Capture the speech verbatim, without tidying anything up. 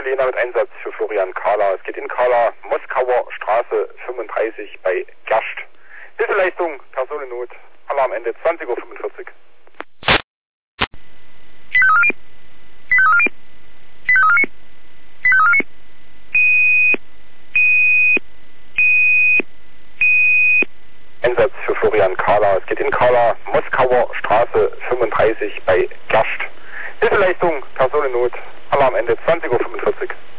Lena mit Einsatz für Florian Kahler. Es geht in Kahler, Moskauer Straße fünfunddreißig bei Gerst. Hilfeleistung, Personennot, Alarmende zwanzig Uhr fünfundvierzig. Einsatz für Florian Kahler. Es geht in Kahler, Moskauer Straße fünfunddreißig bei Gerst. Hilfeleistung, Personennot, Alarmende zwanzig Uhr fünfundvierzig.